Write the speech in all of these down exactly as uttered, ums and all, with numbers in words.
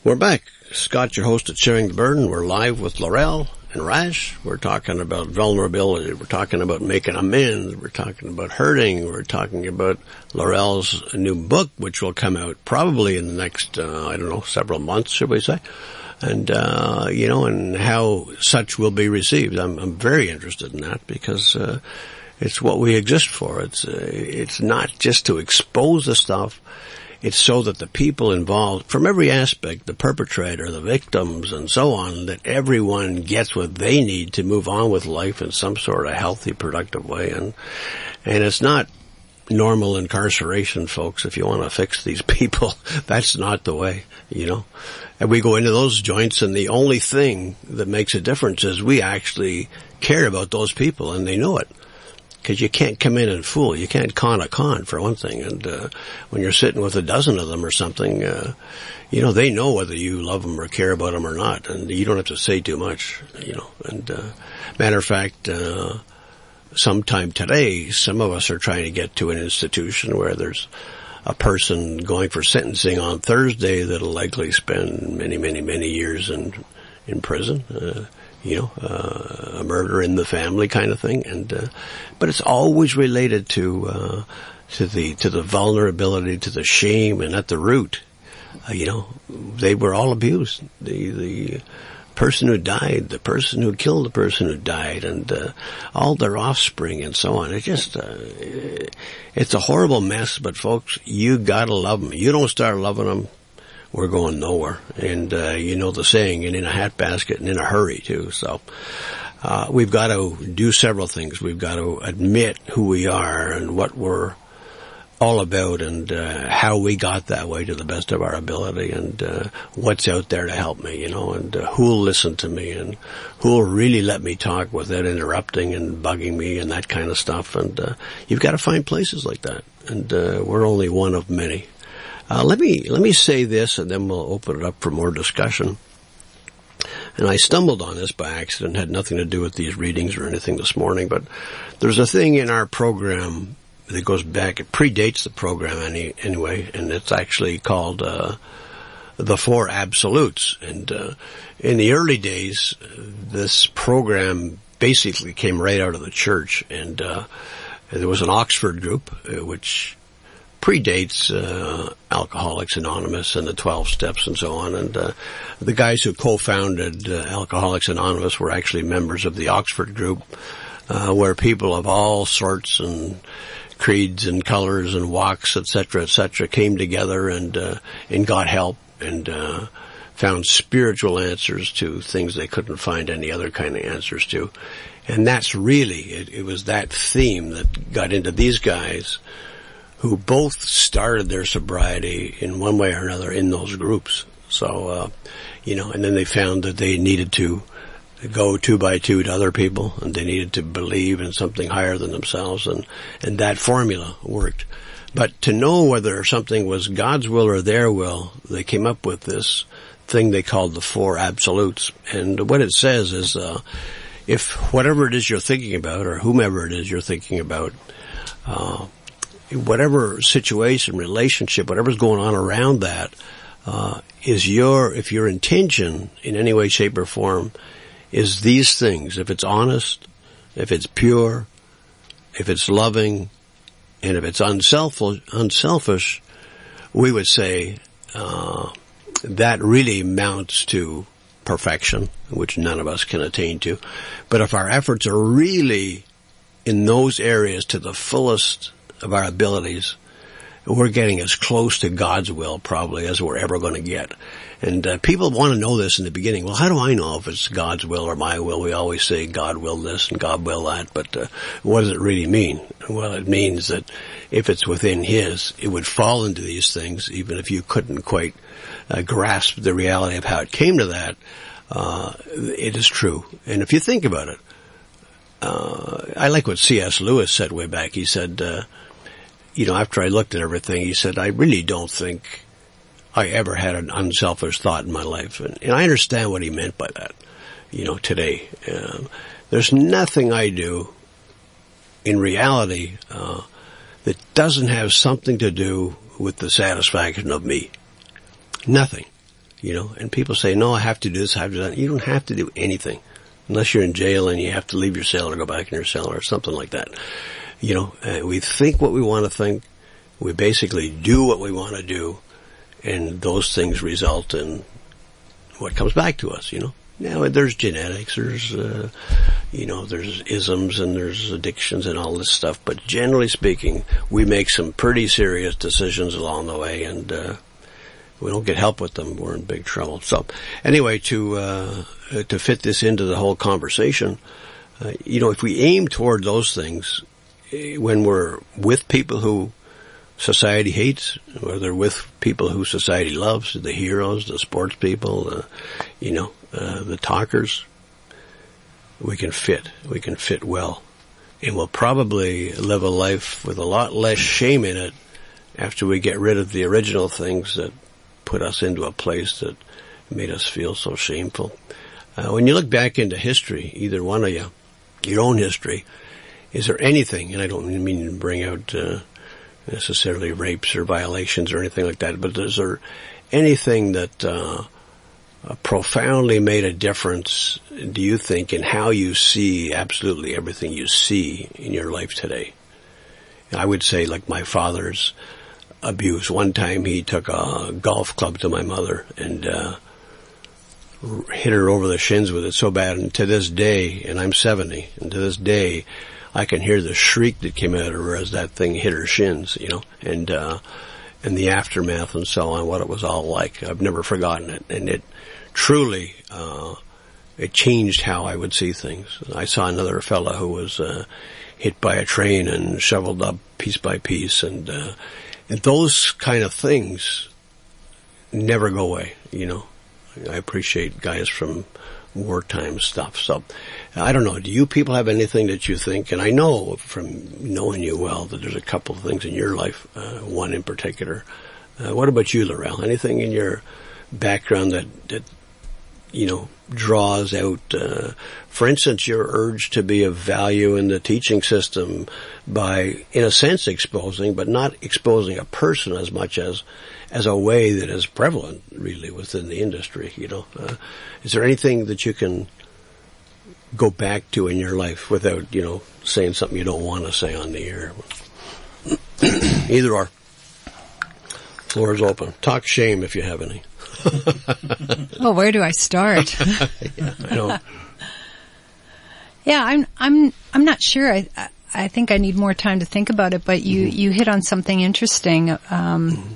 We're back. Scott, your host at Sharing the Burden. We're live with Laurel and Raj. We're talking about vulnerability. We're talking about making amends. We're talking about hurting. We're talking about Laurel's new book, which will come out probably in the next, uh, I don't know, several months, should we say? And, uh, you know, and how such will be received. I'm, I'm very interested in that because, uh, it's what we exist for. It's, uh, it's not just to expose the stuff. It's so that the people involved, from every aspect, the perpetrator, the victims, and so on, that everyone gets what they need to move on with life in some sort of healthy, productive way. And and it's not normal incarceration, folks. If you want to fix these people, that's not the way, you know. And we go into those joints, and the only thing that makes a difference is we actually care about those people, and they know it. Because you can't come in and fool. You can't con a con, for one thing. And uh, when you're sitting with a dozen of them or something, uh, you know, they know whether you love them or care about them or not. And you don't have to say too much, you know. And uh, matter of fact, uh, sometime today, some of us are trying to get to an institution where there's a person going for sentencing on Thursday that'll likely spend many, many, many years in in prison. Uh, you know, uh, a murder in the family kind of thing. And, uh, but it's always related to, uh, to the, to the vulnerability, to the shame, and at the root, uh, you know, they were all abused. The, the person who died, the person who killed the person who died, and, uh, all their offspring and so on. It just, uh, it's a horrible mess, but folks, you gotta love them. You don't start loving them, we're going nowhere. And, uh, you know the saying, and in a hat basket and in a hurry too. So, uh, we've got to do several things. We've got to admit who we are and what we're all about and, uh, how we got that way to the best of our ability and, uh, what's out there to help me, you know, and, uh, who'll listen to me and who'll really let me talk without interrupting and bugging me and that kind of stuff. And, uh, you've got to find places like that. And, uh, we're only one of many. Uh, let me, let me say this and then we'll open it up for more discussion. And I stumbled on this by accident, had nothing to do with these readings or anything this morning, but there's a thing in our program that goes back, it predates the program any, anyway, and it's actually called, uh, the Four Absolutes. And, uh, in the early days, this program basically came right out of the church, and, uh, there was an Oxford group, uh, which predates uh Alcoholics Anonymous and the twelve Steps and so on. And uh the guys who co-founded uh, Alcoholics Anonymous were actually members of the Oxford group, uh where people of all sorts and creeds and colors and walks, et cetera, et cetera, came together and uh and got help and uh found spiritual answers to things they couldn't find any other kind of answers to. And that's really, it, it was that theme that got into these guys who both started their sobriety in one way or another in those groups. So, uh, you know, and then they found that they needed to go two by two to other people, and they needed to believe in something higher than themselves, and, and that formula worked. But to know whether something was God's will or their will, they came up with this thing they called the Four Absolutes. And what it says is, uh, if whatever it is you're thinking about, or whomever it is you're thinking about, uh, whatever situation, relationship, whatever's going on around that, uh, is your, if your intention in any way, shape, or form is these things, if it's honest, if it's pure, if it's loving, and if it's unselfish, unselfish, we would say, uh, that really amounts to perfection, which none of us can attain to. But if our efforts are really in those areas to the fullest of our abilities, we're getting as close to God's will probably as we're ever going to get. And uh, people want to know this in the beginning. Well, how do I know if it's God's will or my will? We always say God will this and God will that, but uh, what does it really mean? Well, it means that if it's within His, it would fall into these things, even if you couldn't quite uh, grasp the reality of how it came to that. Uh, it is true. And if you think about it, uh, I like what C S Lewis said way back. He said, uh, you know, after I looked at everything, he said, I really don't think I ever had an unselfish thought in my life. And, and I understand what he meant by that, you know, today. Um, there's nothing I do in reality uh, that doesn't have something to do with the satisfaction of me. Nothing. You know, and people say, no, I have to do this, I have to do that. You don't have to do anything unless you're in jail and you have to leave your cell or go back in your cell or something like that. You know, uh, we think what we want to think. We basically do what we want to do, and those things result in what comes back to us, you know. Now, there's genetics, there's, uh, you know, there's isms and there's addictions and all this stuff, but generally speaking, we make some pretty serious decisions along the way, and uh, we don't get help with them, we're in big trouble. So, anyway, to uh, to fit this into the whole conversation, uh, you know, if we aim toward those things, when we're with people who society hates, or they're with people who society loves, the heroes, the sports people, the, you know, uh, the talkers, we can fit. We can fit well. And we'll probably live a life with a lot less shame in it after we get rid of the original things that put us into a place that made us feel so shameful. Uh, when you look back into history, either one of you, your own history, is there anything, and I don't mean to bring out uh, necessarily rapes or violations or anything like that, but is there anything that uh, profoundly made a difference, do you think, in how you see absolutely everything you see in your life today? I would say, like my father's abuse. One time he took a golf club to my mother and uh, hit her over the shins with it so bad, and to this day, and I'm seventy, and to this day, I can hear the shriek that came out of her as that thing hit her shins, you know, and, uh, and the aftermath and so on, what it was all like. I've never forgotten it. And it truly, uh, it changed how I would see things. I saw another fella who was, uh, hit by a train and shoveled up piece by piece. And, uh, and those kind of things never go away, you know. I appreciate guys from wartime stuff. So, I don't know, do you people have anything that you think, and I know from knowing you well that there's a couple of things in your life, uh, one in particular. Uh, what about you, Laurel? Anything in your background that, that you know, draws out, uh, for instance, your urge to be of value in the teaching system by, in a sense, exposing, but not exposing a person as much as as a way that is prevalent, really, within the industry, you know? Uh, is there anything that you can go back to in your life without, you know, saying something you don't want to say on the air? Either or. Floor is open. Talk shame if you have any. Well, where do I start? Yeah, I know. Yeah, I'm, I'm, I'm not sure. I, I think I need more time to think about it, but you, mm-hmm. you hit on something interesting. Um, mm-hmm.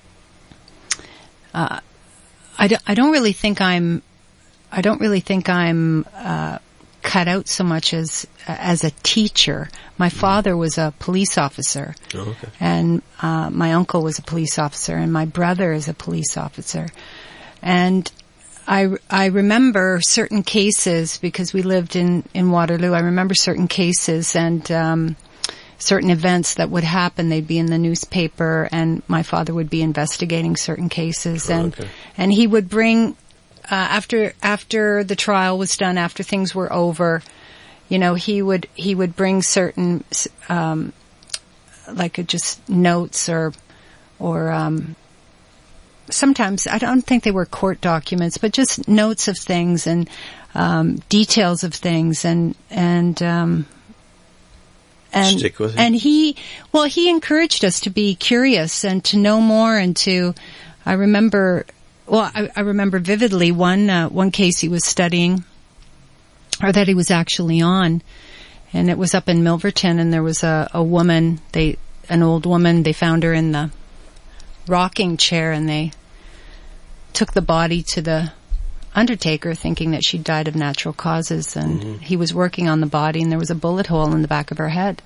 uh, I don't, I don't really think I'm, I don't really think I'm, uh, cut out so much as, uh, as a teacher. My father was a police officer. Oh, okay. And, uh, my uncle was a police officer, and my brother is a police officer. And I, I remember certain cases, because we lived in, in Waterloo. I remember certain cases and, um, certain events that would happen. They'd be in the newspaper, and my father would be investigating certain cases. Oh, and, okay. and he would bring, uh, after, after the trial was done, after things were over, you know, he would, he would bring certain, um, like uh, just notes or, or, um, sometimes, I don't think they were court documents, but just notes of things and, um, details of things and, and, um, and, Stick with it. and he, well, he encouraged us to be curious and to know more and to, I remember, well, I, I remember vividly one, uh, one case he was studying, or that he was actually on, and it was up in Milverton, and there was a, a woman, they, an old woman, they found her in the rocking chair, and they took the body to the undertaker thinking that she died of natural causes, and mm-hmm. he was working on the body, and there was a bullet hole in the back of her head.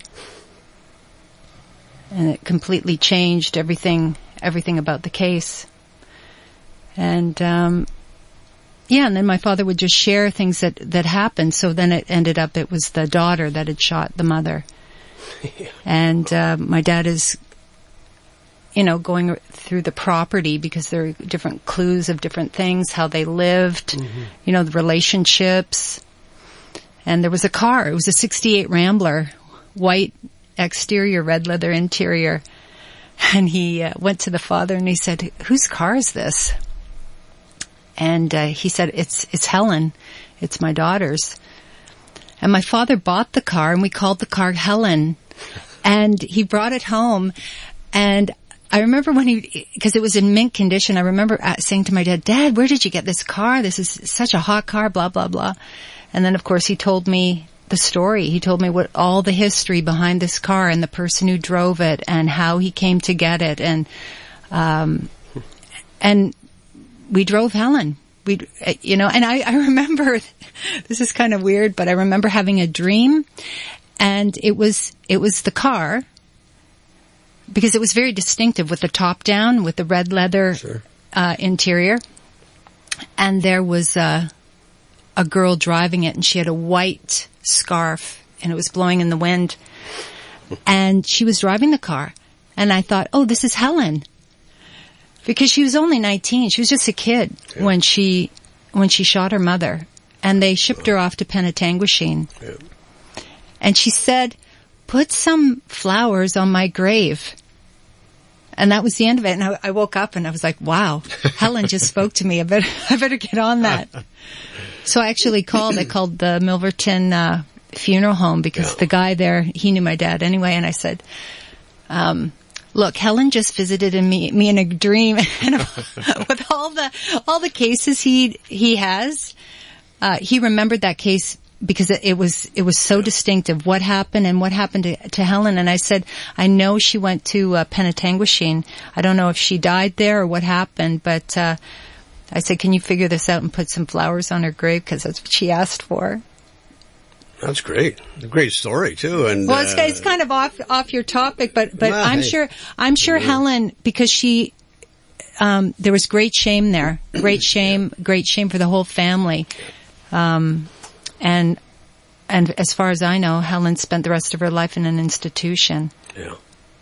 And it completely changed everything, everything about the case. And, um, yeah, and then my father would just share things that, that happened, so then it ended up it was the daughter that had shot the mother. Yeah. And, uh, my dad is, you know, going through the property because there are different clues of different things, how they lived, mm-hmm. you know, the relationships. And there was a car. It was a sixty-eight Rambler, white exterior, red leather interior. And he uh, went to the father and he said, "Whose car is this?" And uh, he said, it's it's Helen. It's my daughter's. And my father bought the car, and we called the car Helen. And he brought it home. And I remember when he, because it was in mint condition, I remember saying to my dad, Dad, where did you get this car? This is such a hot car, blah, blah, blah. And then, of course, he told me the story. He told me what all the history behind this car and the person who drove it and how he came to get it. And, um, and we drove Helen. We, you know, and I, I remember, this is kind of weird, but I remember having a dream, and it was, it was the car, because it was very distinctive with the top down, with the red leather, sure. uh, interior. And there was a, a girl driving it, and she had a white scarf, and it was blowing in the wind. And she was driving the car, and I thought, oh, this is Helen. Because she was only nineteen. She was just a kid yeah. when she when she shot her mother. And they shipped her off to Penetanguishene. Yeah. And she said, put some flowers on my grave. And that was the end of it. And I, I woke up and I was like, wow, Helen just spoke to me. I better, I better get on that. So I actually called. I called the Milverton uh, funeral home, because yeah. the guy there, he knew my dad anyway. And I said, um... look, Helen just visited me, me in a dream, and with all the all the cases he he has, uh, he remembered that case because it, it was it was so distinctive. What happened and what happened to, to Helen? And I said, I know she went to uh, Penetanguishene. I don't know if she died there or what happened, but uh, I said, can you figure this out and put some flowers on her grave, because that's what she asked for. That's great. A great story too. And well, it's, uh, it's kind of off off your topic, but but well, I'm hey. sure I'm sure yeah. Helen, because she um, there was great shame there, great shame, yeah. great shame for the whole family, um, and and as far as I know, Helen spent the rest of her life in an institution. Yeah.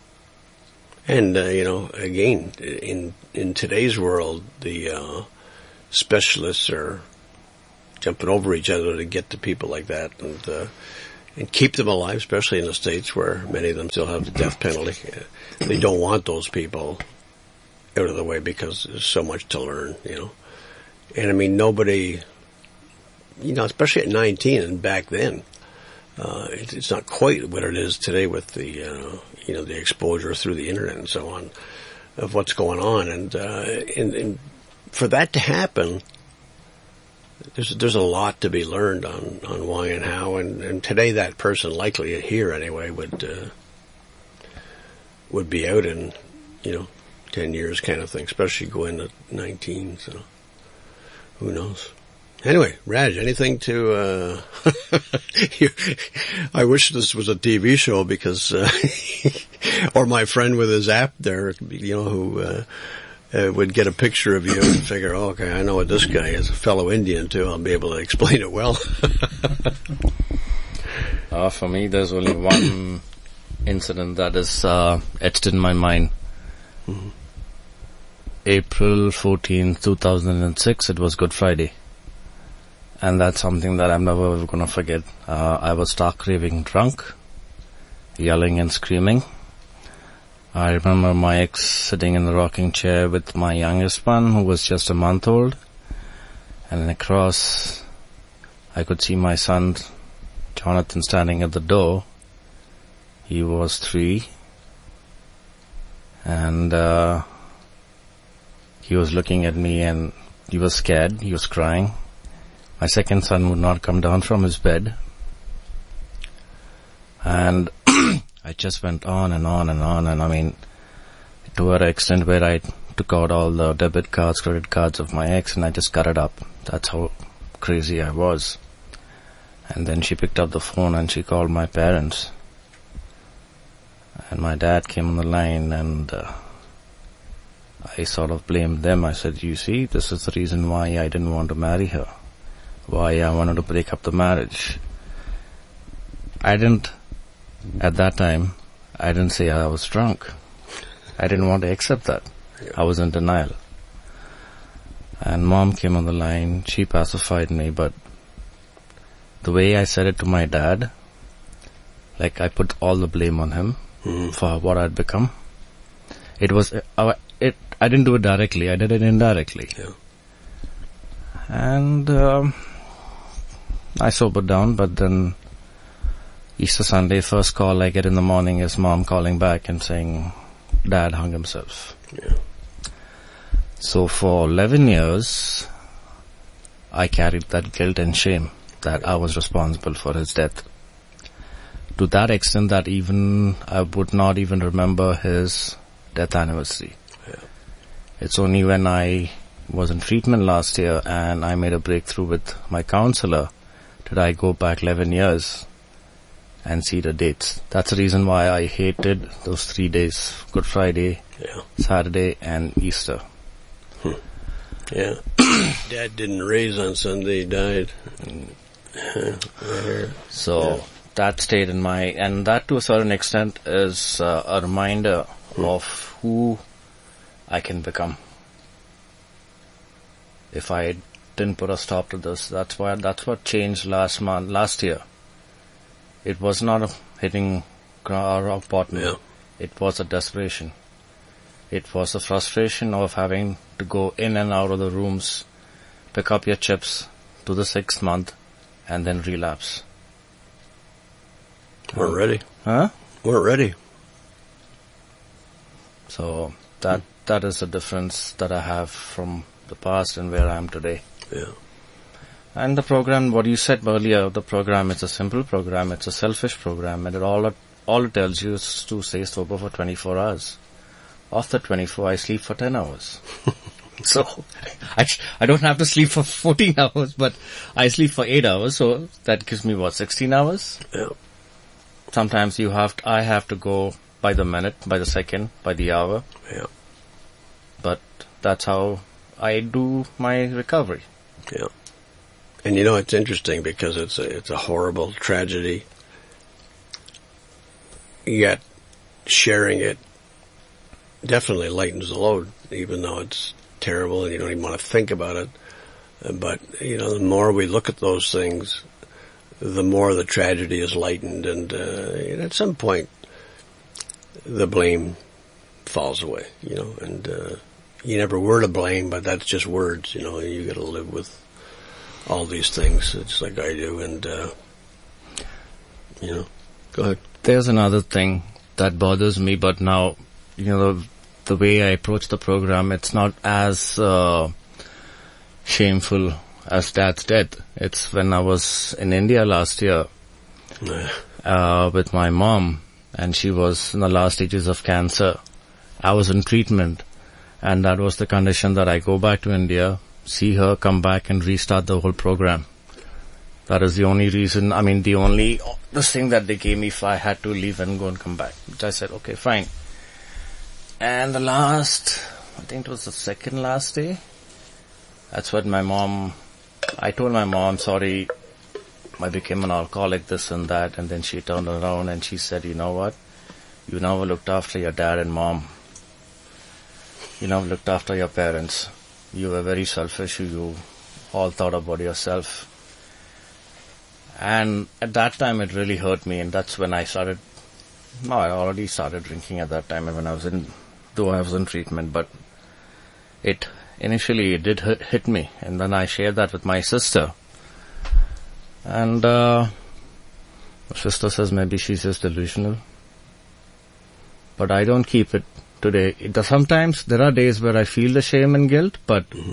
And uh, you know, again, in in today's world, the uh, specialists are jumping over each other to get to people like that, and uh, and keep them alive, especially in the States where many of them still have the death penalty. They don't want those people out of the way because there's so much to learn, you know. And I mean, nobody, you know, especially at nineteen and back then, uh, it, it's not quite what it is today with the, uh, you know, the exposure through the internet and so on of what's going on. And, uh, and, and for that to happen, There's there's a lot to be learned on, on why and how, and, and today that person, likely here anyway, would uh, would be out in, you know, ten years kind of thing, especially going to nineteen. So who knows? Anyway, Raj, anything to? Uh, you, I wish this was a T V show, because, uh, or my friend with his app there, you know, who. Uh, Uh, would get a picture of you and figure, oh, okay, I know what this guy is, a fellow Indian too. I'll be able to explain it well. uh, for me, there's only one incident that is uh, etched in my mind. Mm-hmm. April fourteenth, two thousand six, it was Good Friday. And that's something that I'm never ever going to forget. Uh, I was stark raving drunk, yelling and screaming. I remember my ex sitting in the rocking chair with my youngest one, who was just a month old. And across, I could see my son, Jonathan, standing at the door. He was three. And uh, he was looking at me, and he was scared. He was crying. My second son would not come down from his bed. And I just went on and on and on, and I mean, to an extent where I took out all the debit cards, credit cards of my ex, and I just cut it up. That's how crazy I was. And then she picked up the phone and she called my parents. And my dad came on the line, and uh, I sort of blamed them. I said, you see, this is the reason why I didn't want to marry her. Why I wanted to break up the marriage. I didn't... At that time, I didn't say I was drunk. I didn't want to accept that. Yeah. I was in denial. And Mom came on the line. She pacified me, but the way I said it to my dad, like I put all the blame on him mm. for what I'd become. It was, uh, it. I didn't do it directly. I did it indirectly. Yeah. And um, I sobered down, but then Easter Sunday, first call I get in the morning is mom calling back and saying, Dad hung himself. Yeah. So for eleven years, I carried that guilt and shame that I was responsible for his death. To that extent that even I would not even remember his death anniversary. Yeah. It's only when I was in treatment last year and I made a breakthrough with my counselor did I go back eleven years and see the dates. That's the reason why I hated those three days, Good Friday, yeah. Saturday and Easter. Hmm. Yeah. Dad didn't raise on Sunday, he died. So yeah. that stayed in my, and that to a certain extent is uh, a reminder hmm. of who I can become. If I didn't put a stop to this, that's why, that's what changed last month, last year. It was not a hitting rock bottom. Yeah. It was a desperation. It was a frustration of having to go in and out of the rooms, pick up your chips to the sixth month, and then relapse. We're ready. Huh? We're ready. So that that is the difference that I have from the past and where I am today. Yeah. And the program, what you said earlier, the program, it's a simple program, it's a selfish program, and it all it, all it tells you is to stay sober for twenty-four hours. After twenty-four, I sleep for ten hours. So, I, I don't have to sleep for fourteen hours, but I sleep for eight hours, so that gives me, what, sixteen hours? Yeah. Sometimes you have to, I have to go by the minute, by the second, by the hour. Yeah. But that's how I do my recovery. Yeah. And you know, it's interesting because it's a, it's a horrible tragedy, yet sharing it definitely lightens the load, even though it's terrible and you don't even want to think about it. But, you know, the more we look at those things, the more the tragedy is lightened, and uh, at some point the blame falls away, you know, and uh, you never were to blame, but that's just words, you know, you got to live with all these things, just like I do, and, uh, you know, go ahead. There's another thing that bothers me, but now, you know, the, the way I approach the program, it's not as uh, shameful as Dad's death. It's when I was in India last year uh, with my mom, and she was in the last stages of cancer. I was in treatment, and that was the condition that I go back to India, see her, come back and restart the whole program. That is the only reason, I mean, the only, this thing that they gave me if I had to leave and go and come back. Which I said, okay, fine. And the last, I think it was the second last day, that's what my mom, I told my mom, sorry, I became an alcoholic, this and that, and then she turned around and she said, you know what, you never looked after your dad and mom. You never looked after your parents. You were very selfish. You all thought about yourself. And at that time, it really hurt me. And that's when I started, no, I already started drinking at that time when I was in, though I was in treatment. But it, initially, it did hit, hit me. And then I shared that with my sister. And uh, my sister says maybe she's just delusional. But I don't keep it today. It does, sometimes there are days where I feel the shame and guilt, but mm-hmm.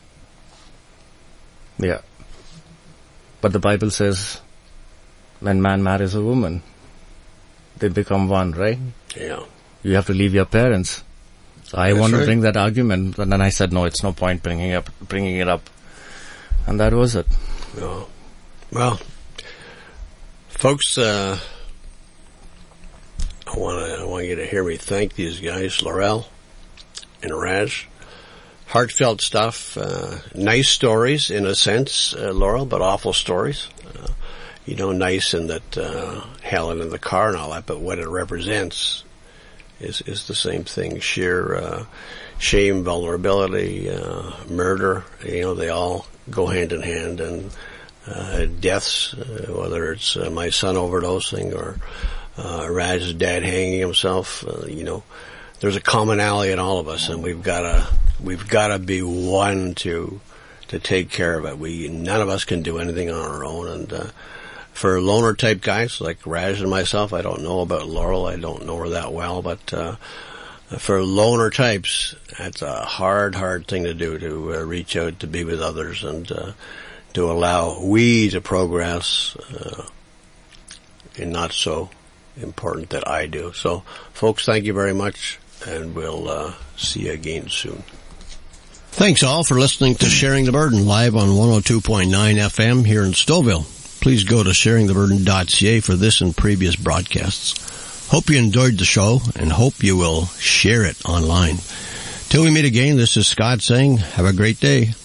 yeah. But the Bible says when man marries a woman, they become one, right? Yeah. You have to leave your parents. So I want right. to bring that argument, and then I said, no, it's no point bringing up, bringing it up. And that was it. Oh. Well, folks, uh, I want to, I want you to hear me thank these guys, Laurel and Raj. Heartfelt stuff, uh, nice stories in a sense, uh, Laurel, but awful stories. Uh, you know, nice in that, uh, Helen in the car and all that, but what it represents is, is the same thing. Sheer, uh, shame, vulnerability, uh, murder, you know, they all go hand in hand, and, uh, deaths, uh, whether it's uh, my son overdosing or, Uh, Raj's dad hanging himself, uh, you know, there's a commonality in all of us, and we've got to, we've got to be one to, to take care of it. We, none of us can do anything on our own. And, uh, for loner type guys like Raj and myself, I don't know about Laurel. I don't know her that well, but, uh, for loner types, that's a hard, hard thing to do, to uh, reach out, to be with others, and, uh, to allow we to progress, uh, and not so important that I do. So, folks, thank you very much, and we'll uh, see you again soon. Thanks all for listening to Sharing the Burden live on one oh two point nine F M here in Stouffville. Please go to sharing the burden dot c a for this and previous broadcasts. Hope you enjoyed the show, and hope you will share it online. Till we meet again, this is Scott saying, have a great day.